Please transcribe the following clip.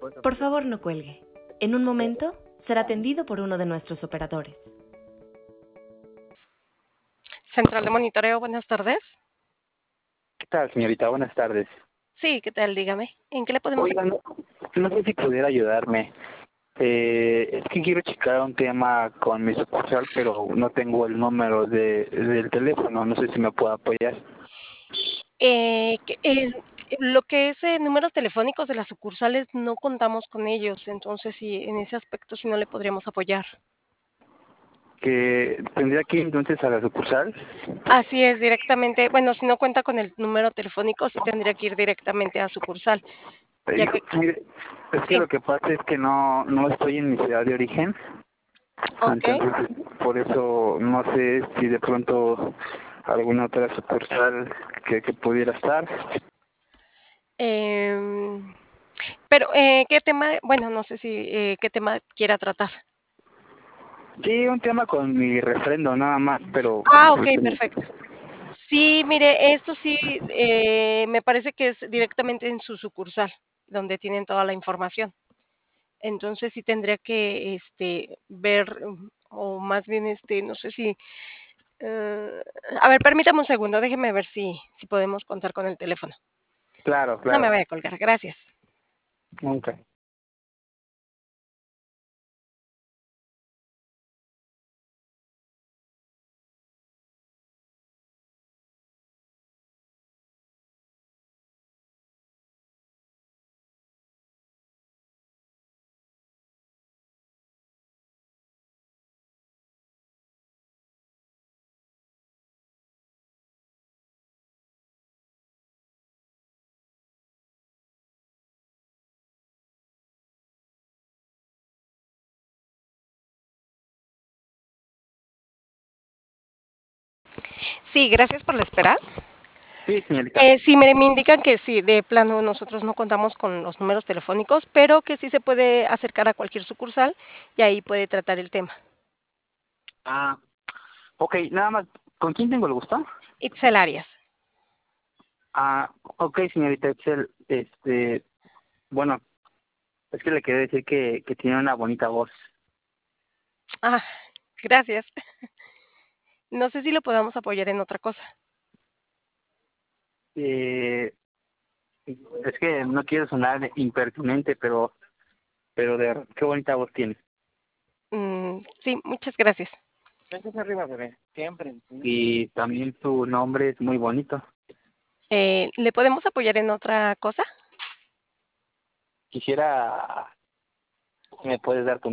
Por favor, no cuelgue. En un momento será atendido por uno de nuestros operadores. Central de Monitoreo, buenas tardes. ¿Qué tal, señorita? Buenas tardes. Sí, ¿qué tal? Dígame. ¿En qué le podemos Oigan, no sé si pudiera ayudarme. Es que quiero checar un tema con mi sucursal, pero no tengo el número del teléfono. No sé si me puede apoyar. Lo que es números telefónicos de las sucursales no contamos con ellos, entonces sí, en ese aspecto sí no le podríamos apoyar. Que tendría que ir entonces a la sucursal. Así es, directamente, bueno, si no cuenta con el número telefónico, sí tendría que ir directamente a sucursal, ya Hijo, que mire, es que sí, lo que pasa es que no estoy en mi ciudad de origen. ok. Entonces, por eso no sé si de pronto alguna otra sucursal que pudiera estar. Em, pero, ¿qué tema? Bueno, no sé si qué tema quiera tratar. Sí, un tema con mi refrendo nada más, pero Ah, ok, pues, perfecto. Sí, mire, esto sí, me parece que es directamente en su sucursal, donde tienen toda la información. Entonces sí tendría que, ver, o más bien, no sé si, eh, a ver, permítame un segundo, déjeme ver si podemos contar con el teléfono. claro, No me claro. vaya a colgar, gracias. Nunca. Sí, gracias por la espera. Sí, señorita. Sí, me indican que sí, de plano nosotros no contamos con los números telefónicos, pero que sí se puede acercar a cualquier sucursal y ahí puede tratar el tema. Ah, ok, nada más. ¿Con quién tengo el gusto? Itzel Arias. Ah, ok, señorita Excel. Bueno, es que le quería decir que tiene una bonita voz. Ah, gracias. No sé si lo podamos apoyar en otra cosa. Eh, es que no quiero sonar impertinente, pero de verdad, qué bonita voz tiene. Sí, muchas gracias. Gracias arriba, bebé. Siempre. Y también su nombre es muy bonito. ¿Le podemos apoyar en otra cosa? Quisiera, si me puedes dar tu